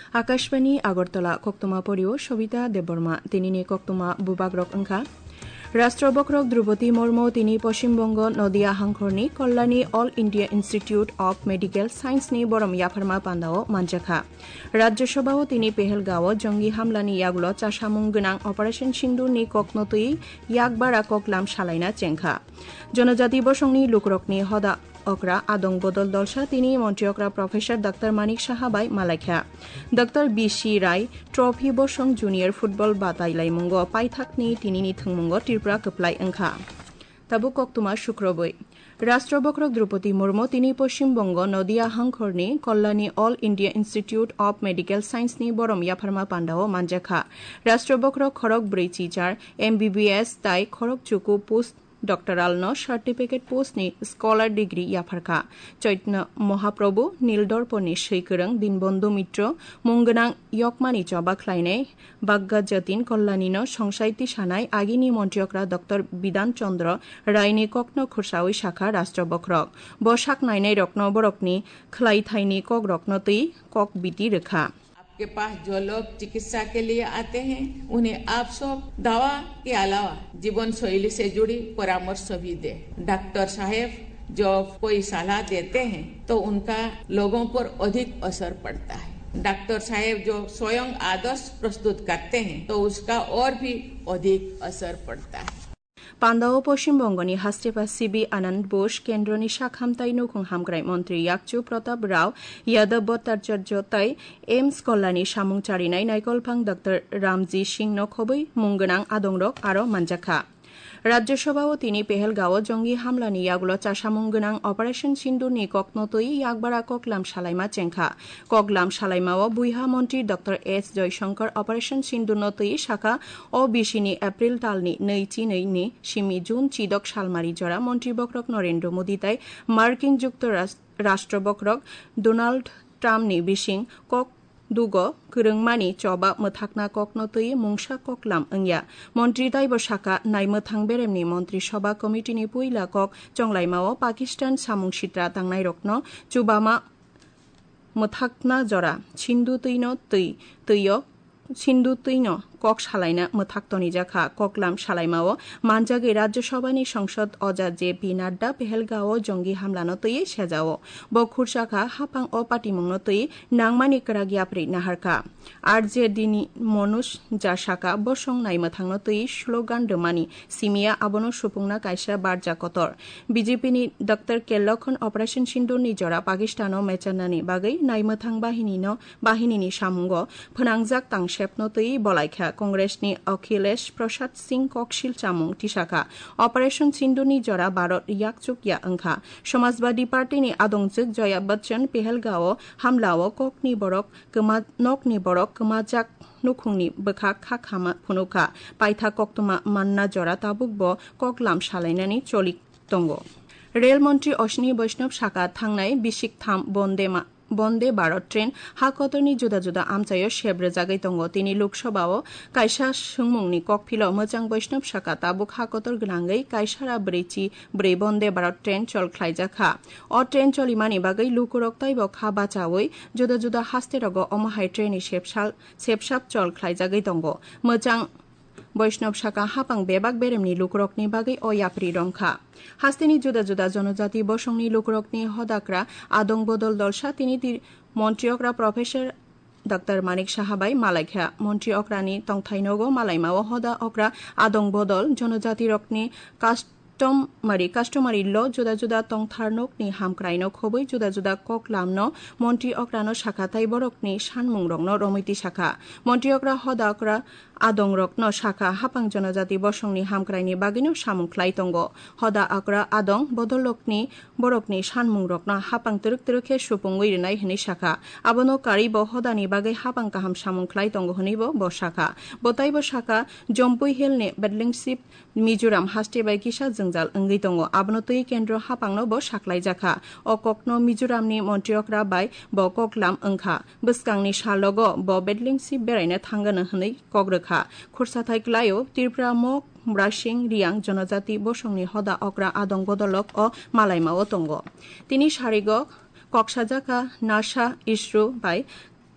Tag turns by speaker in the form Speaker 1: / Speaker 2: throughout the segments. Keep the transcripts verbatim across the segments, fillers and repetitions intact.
Speaker 1: আকাশবাণী আগরতলা কক্তমা পরিও সবিতা দেববর্মা তিনি কক্তমা বুবাগ্রক অংখা রাষ্ট্রবক্রক দ্রৌপদী মুর্মু তিনি পশ্চিমবঙ্গ নদিয়া হাংখরনি Kalyani all India institute of medical সায়েন্সনি বরম ইয়াফারমা পান্দাও মানজাখা রাজ্যসভাও তিনি পেহেলগাঁও জঙ্গি হামলানি ইয়াগুলো চাসামুং গোনাং অপারেশন সিন্ধুনি ককনতই ইয়াকবারা ককলাম সালাইনা চেংখা জনজাতি বসংনি লুকরকনি হদা অকরা আদং বদল দলসা তিনি মন্ত্রী অকরা প্রফেসর ডাক্তার মানিক সাহাবাই মালাইখা ডাক্তার বিসি রায় ট্রফি বসং জুনিয়র ফুটবল বাতাইলাইমুঙ্গ পাইথাকনি তিনিনি থংমুঙ্গ ত্রিপুরা কপ্লাই অংখা তাবু কক্তমা শুক্রবই রাষ্ট্রবক্রক দ্রৌপদী মুর্মু তিনি পশ্চিমবঙ্গ নদিয়া হাংখরনি Kalyani all India institute of medical সায়েন্সনি বরম ইয়াফারমা পান্ডাও মানজাখা রাষ্ট্রবক্রক খরক ব্রেচিচার এমবিবিএস তাই খরক চুকু পোস্ট ডক্টরাল ন সার্টিফিকেট পোস্টনি স্কলার ডিগ্রি ইয়াফারখা চৈতন্য মহাপ্রভু নীলদর্পনি সৈকরং দীনবন্ধু মিত্র মুঙ্গনাং ইয়কমানি চবাখলাইনাই বাগ্গা যতীন কল্যাণীন সংসাইতি সানাই আগিনী মন্ত্রীয়করা ডক্টর বিধান চন্দ্র রায়নি কক্ন খুরসাওই শাখা রাষ্ট্রবক্রক বসাক নাইনাই রত্ন বরকনি খ্লাইথাইনি কক রত্নতই কক বিটি রেখা
Speaker 2: के पास जो लोग चिकित्सा के लिए आते हैं उन्हें आप सब दवा के अलावा जीवन शैली से जुड़ी परामर्श भी दे। डॉक्टर साहेब जो कोई सलाह देते हैं तो उनका लोगों पर अधिक असर पड़ता है। डॉक्टर साहेब जो स्वयं आदर्श प्रस्तुत करते हैं तो उसका और भी अधिक असर पड़ता है।
Speaker 1: পান্দাও পশ্চিমবঙ্গনি হাস্তেপা সিবি আনন্দ বোস কেন্দ্রনি শাখামতাই নৌখং হামগ্রাই মন্ত্রী ইয়াকচু প্রতাপ রাও ইয়াদব ভট্টাচার্য তাই এমস কল্যাণী সামুংচারিনাই নাইকলফাং ডক্টর রামজি সিং নখবই মুঙ্গনাং আদংরক আরো মানজাখা রাজ্যসভাও তিনি পেহেলগাঁও জঙ্গি হামলানি ইয়াগুলো চাসামুং গোনাং অপারেশন সিন্ধুনি ককনতই ইয়াকবারা ককলাম সালাইমা চেংখা ককলাম সালাইমাও বুইহা মন্ত্রী ডক্টর এস জয়শঙ্কর অপারেশন সিন্ধুনতই শাখা ও বিশিনি এপ্রিল তালনি নৈচি নৈনি সিমি জুন চিদক সালমারি জরা মন্ত্রী বক্রক নরেন্দ্র মোদী তাই মার্কিন যুক্তরাষ্ট্রবক্রক ডোনাল্ড ট্রাম্পনি বিশিং কক দুগ গরংমানি চবা মথাকনা ককনতই মুংসা ককলাম ওংয়া মন্ত্রী দাইব শাখা নাইমথাং বেরেমনি মন্ত্রী সভা কমিটিনি পুইলা কক চংলাইমাও পাকিস্তান সামুং সিত্রা তাংনাই রত্ন চুবামা মথাকনা জরা সিন্ধু তৈন তৈ তৈয় সিন্ধু তৈন কক সালাইনা মথাক্তনি জাখা ককলাম সালাইমাও মানজাগে রাজ্যসভানি সংসদ অজা জে পি নাড্ডা পেহেলগাঁও জঙ্গি হামলানতই সেজাও বখুর শাখা হাপাং ও পাটিমংনতই নাংমানি করাগিয়াপ্রি নাহারকা আর যে দিনী মনুষ যা শাখা বসং নাইমথাংনতই স্লোগান ডমানি সিমিয়া আবনো সুপুংনা কাইসা বারজা কতর বিজেপিনি ডক্টর কেল্লখন অপারেশন সিন্ধুনি জরা পাকিস্তান মেচানানি বাগৈ নাইমথাং বাহিনীন বাহিনীনি সামুঙ্গ ফনাংজাক তাংশেপনতই বলাইখা কংগ্রেসনি অখিলেশ প্রসাদ সিং ককশিল চামুং টিশাখা অপারেশন সিন্ধুনি জরা ভারত ইয়াকচুক ইয়া অংখা সমাজবাদী পার্টিনি আদংচুক জয়া বচ্চন পেহেলগাঁও হামলাও ককনি বরক কমা নকনি বরক কমাজাক নুখুংনি বখা খা খামা ফুনুখা পাইথা কক্তমা মান্না জরা তাবুকব ককলাম সালাইনানি চলিক তঙ্গ রেলমন্ত্রী অশ্বিনী বৈষ্ণব শাখা থাংনাই বিশিক থাম বন্দে বন্দে ভারত ট্রেন হাকতনি জুদা জুদা আমচায় সেব্রে জাগাই তঙ্গ তিনি লোকসভাও কাইসা সুংমুংনি ককফিল মোজাং বৈষ্ণব শাখা তাবুক হাকতর গনাঙ্গৈ কাইসারা ব্রেচি ব্রে বন্দে ভারত ট্রেন চলখ্লাইজাখা অ ট্রেন চলিমানি বাগৈ লুকুরক তাইব খা বাচাওই জুদা জুদা হাস্তে রগ অমহাই ট্রেনি সেপসাল সেপসাপ চলখ্লাইজাগাই তঙ্গ মোজাং বৈষ্ণব শাখা হাপাং বেবাক বেরেমনি লুকুরকনি বাগৈ অয়াপ্রি রংখা হাস্তিনি জুদা জুদা জনজাতি বসংনি লুকুরকনি হদাকরা আদং বদল দলসা তিনি মন্ত্রী অকরা প্রফেসর ডাক্তার মানিক সাহাবাই মালাইখা মন্ত্রী অকরানি তংথাইনগো মালাইমাও হদা অকরা আদং বদল জনজাতি রকনি কাস্ট কাস্টমারি কাস্টমারি ল জুদা জুদা তংথারনকনি হামক্রাইনক হবই জুদা জুদা ককলামন মন্ত্রী অকরানো শাখা তাই বরকনি সানমুং রংন রমিতি শাখা মন্ত্রী অকরা হদা অকরা আদং রকন শাখা হাপাং জনজাতি বসংনি হামক্রাইনি বাগিনো সামুংখ্লাই তঙ্গ হদা অকরা আদং বদলকনি বরকনি সানমুং রকন হাপাং তরুক তরুখে সুপুঙ্গই রেনাই হনি শাখা আবনো কারিব হদানি বাগৈ হাপাং কাহাম সামুংখ্লাই তঙ্গ হনিব ব শাখা বতাইব শাখা জম্পুই হেলনে বেডলিংশিপ মিজোরাম হাস্তে বাই কিসা জংজাল ওংগৈ তঙ্গ আবনতই কেন্দ্র হাপাংনো ব সাকলাই জাখা অ ককনো মিজোরামনি মন্ত্রী অকরা বাই ব ককলাম ওংখা বসকাংনি সালগ ব বেডলিংশিপ বেরাইনা থাঙ্গন হनै কগ্রখা খুরসাথাইক্লায়ও ত্রিপুরা মক ব্রাসিং রিয়াং জনজাতি বসংনি হদা অকরা আদং বদলক ও মালাইমাও তঙ্গ তিনি সারিগ কক্সাজাকা নাসা ইসরো বাই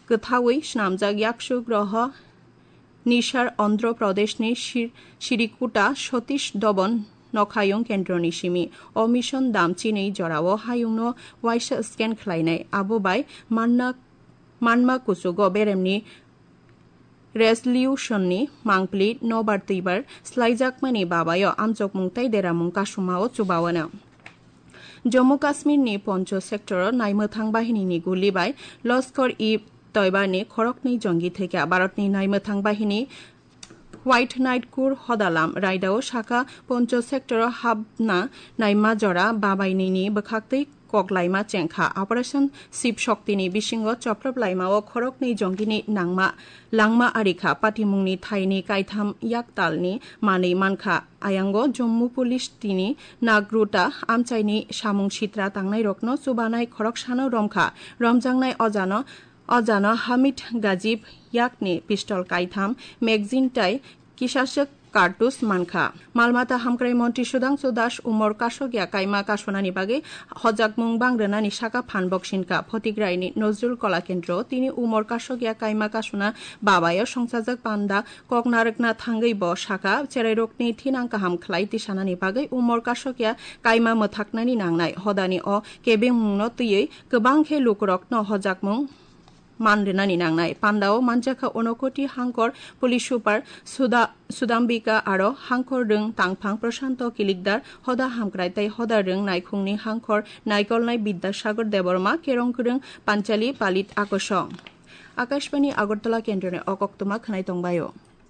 Speaker 1: गोथावै स्नामजाक याकसु ग्रह निसार अन्ध्र प्रदेशनि सिरिकुटा सतीश धवन नखायुं केन्द्रनि सिमी अ मिशन दामचिनै जराव हायुंनो वाइस स्केन खलायनाय आबोबाय मानना मानमा कुसुगो बेरेमनि रेजलिउशननि मांगप्लि नबार तैबार स्लाइजाकमानि बाबायो आमजक मुंताय देरामुं कासुमाओ चुबावनो जम्मू काश्मीरनि पंच सेक्टराव नायमोथां बाहिनीनि गुलिबाय लश्कर इ तयबानि खरकनि जंगि थेके भारतनि नायमोथां बाहिनी व्हाइट नाइट कुर हदालाम रायदाव शाखा पंच सेक्टराव हाबना नायमा जरा बाबायनिनि बखाक्तै कगलायमा चेंखा ऑपरेशन शिव शक्तिनि बिसिंग चप्रब लाइमाओ खरकनि जंगिनि नांमा लांमा आरिखा पाटिमुंनि थाइनि कायथाम याकतालनि मानै मानखा आयांगो जम्मू पुलिस तिनि नागरुटा आमचाइनि सामुं सित्रा तांनाय रकनो सुबानाय खरकसानो रमखा रमजांनाय अजानो अजानो हामिद गाजिब याकनि पिस्टल कायथाम मैगजिन टाइ किसासक कार्टुस मानखा मालमाता हामक्राय मन्त्री सुदांशु दास उमर कासगिया कायमा कासनानि बागै हजाकमुं बांग्रोनानि साका फानबक्सिनका फतिग्रायनि नजरुल कला केन्द्र तिनि उमर कासगिया कायमा कासना बाबायो संसाजक पान्दा ककनारकना थांगै ब साका चेराइरकनि थिनां काहाम खलाय तिसानानि बागै उमर कासगिया कायमा मोथाकनानि नांनाय हदानि अ केबे मुंनो तैयै गोबांखे लुकरकनो हजाकमुं मानदेनानि नांनाय पान्डाओ मानजाखा अनकोटी हांकर पुलिस सुपार सुदाम्बिका आरो हांकर रों तांफां प्रशांत किलिकदार हदा हामक्राय तै हदा रों नायखुंनि हांकर नायकलनाय विद्यासागर देबरमा केरंकरों पांचाली पालित आकर्ष आकाशवाणी आगरतला केन्द्रनि अकक्तमा खनाय तंबायो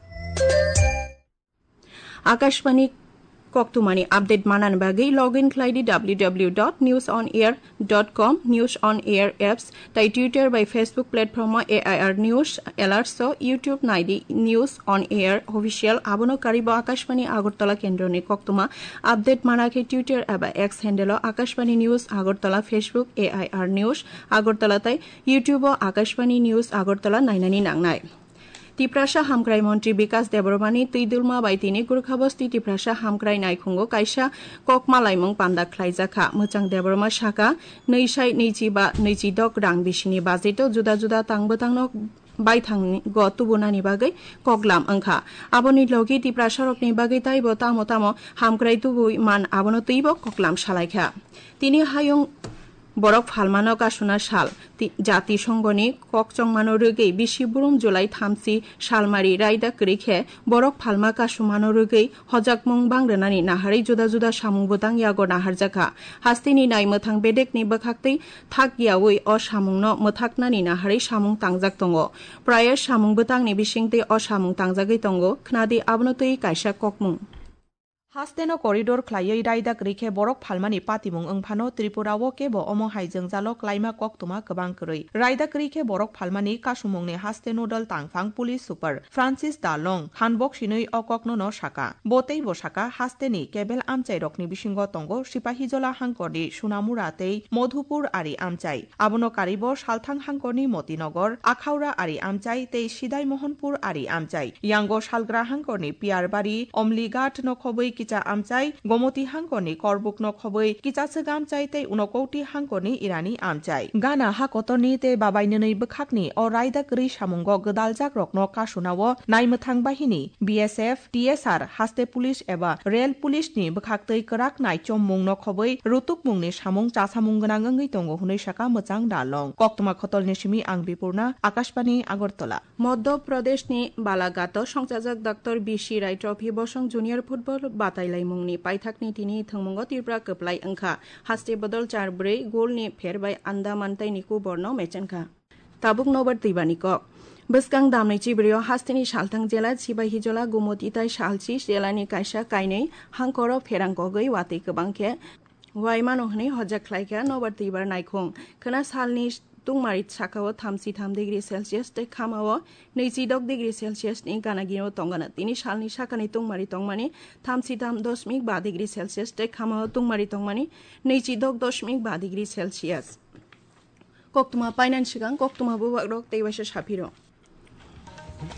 Speaker 1: आकाशवाणी कक्तुमानि अपडेट मानान बागै लग इन खालायदि W W dot news on air dot com news on air apps ताई टुइटार बाय Facebook platform AIR news alerts YouTube नाइदि निउज अन एयर ऑफिशियल आबनो कारिब आकाशवाणी आगरतला केन्द्रनि कक्तुमा अपडेट मानाखै टुइटार एबा X handle Akashvani news Agartala Facebook AIR news Agartala ताई यूट्यूब आकाशवाणी निउज आगरतला नायनानि नांनाय तिप्रासा हामक्राय मन्त्री विकास देबरमानि तैदुलमा बायतिनि गुरखाबस्ति तिप्रासा हामक्राय नायखुंगो कायसा ककमालायमुं पान्दा खलायजाखा मोजां देबरमा साका नैसाय नैजिबा नैजिदक रां बिसिनि बाजेटो जुदा जुदा तांबोतांनो बायथांनि ग तुबुनानि बागै कगलाम अंखा आबनि लगी तिप्रासारकनि बागै ताइबो तामो तामो हामक्राय तुबुइ मान आबनो तैबो कगलाम सालायखा तिनि हायुं बरक फालमानो कासुना साल जातिसंघनि ककचंमानो रोगै बिसिबुरुम जुलाई थामसि सालमारि रायदा करिखे बरक फालमा कासुमानो रोगै हजाकमुं बांग्रोनानि नाहारै जुदा जुदा सामुंबोतां यागो नाहारजाखा हास्तिनि नाय मोथां बेदेकनि बखाक्तै थागियावै अ सामुंनो मोथाकनानि नाहारै सामुं तांजाक दंगो प्राय सामुंबोतांनि बिसिंतै अ सामुं तांजागै दंगो खनादि आबनतै कायसा ककमुं हास्तेनो करिडोर खलायै रायदाक रिखे बरक फालमानि पातिमुं ओंफानो त्रिपुरावो केबो अमो हाइजों जालो क्लाइमा कक्तुमा गोबां करै रायदाक रिखे बरक फालमानि कासुमुंनि हास्तेनो दल तांफां पुलिस सुपार फ्रांसिस दालं हानबक सिनै अककनो न साका बतै बसाका हास्तेनि केबेल आमचाइ रकनि बिसिंग तंगो सिपाहिजला हांकरनि सुनामुरातै मधुपुर आरि आमचाइ आबनो कारिबो सालथां हांकरनि मतिनगर आखाउरा आरि आमचाइ तै सिदाय मोहनपुर आरि आमचाइ यांगो सालग्रा हांकरनि पियारबारि अमलिघाट नखबै किचा आमचाइ गोमती हांकरनि करबुक नखबै किचासग आमचाइ तै उनकौटी हांकरनि इरानी आमचाइ गाना हाकतरनि ते बाबायननै बखाकनि अ रायदाक रि सामुंग गोदालजाक रकनो कासुनावो नायमोथां बाहिनी बीएसएफ टीएसआर हास्ते पुलिस एबा रेल पुलिसनि बखाक्तै कराक नायचम मुं नखबै रुतुक मुंनि सामुं चासामुं गोनां अंगै दंगो हुनै साका मोजां दालं कक्तमा खतलनि सिमी आं बिपुर्ना आकाशवाणी आगरतला मध्य प्रदेशनि बालाघाट संसाजक डॉक्टर बीसी राय ट्रफी बसं जूनियर फुटबल बातायलाय मुंनि पाइथाकनि तिनि थंमुंग तिरप्रा कपलाय अंखा हास्ते बदल चार ब्रै गोलनि फेरबाय आन्दामान तैनिकु बर्न मेचेनखा ताबुक नबर तैबानिक बसकां दामनै चिब्रियो हास्तेनि सालथां जेला सिबाहिजला गुमतिताय सालसि जेलानि कायसा कायनै हांकर फेरांगगै वातै गोबांखे वाइमानो हनै हजाक खलायखा नबर तैबार नायखुं खोना सालनि तुंमारित साखाओ थामसि थाम डिग्री सेलसियास तै खामाओ नैजिदक डिग्री सेलसियास नि गानागिनो तंगाना तिनि सालनि साखानि तुंमारि तंमानि थामसि थाम दशमिक बा डिग्री सेलसियास तै खामाओ तुंमारि तंमानि नैजिदक दशमिक बा डिग्री सेलसियास कक्तुमा पाइनान सिगां कक्तुमा बुबाक रक तैबासो साफिरो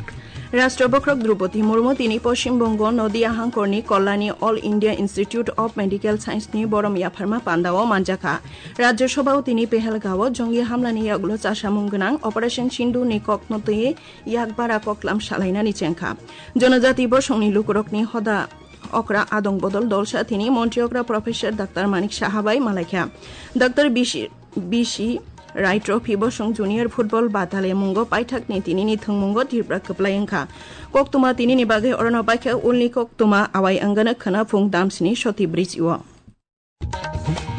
Speaker 1: রাষ্ট্রবক্রক দ্রৌপদী মুর্মু তিনি পশ্চিমবঙ্গ নদিয়া হাংকরনি Kalyani all India institute of medical সায়েন্सनि বরম ইয়াফারমা পান্দাও মানজাখা রাজ্যসভাও তিনি পেহেলগাঁও জঙ্গি হামলাनि यागुलो चासामुं गोनां अपारेशन सिन्धु नि ककनतयै याकबारा कक्लाम सालायनानि चेंखा जनजाति बसंनि लुकुरकनि हदा अक्रा आदं बदल दल साथिनि मन्त्री अक्रा प्रफेसर डाक्टर मानिक साहाबाई मालायखा doctor BC BC Roy trophy बसं जूनियर फुटबल बादाले मुंगो पाइथाकनि तिनिनि थंमुंगो तिरब्रा कप्लायंखा कक्तुमा तिनिनि बागै अरना बाइखा उलनि कक्तुमा आवाय अंगना खना फुं दामसिनि सती ब्रिज इव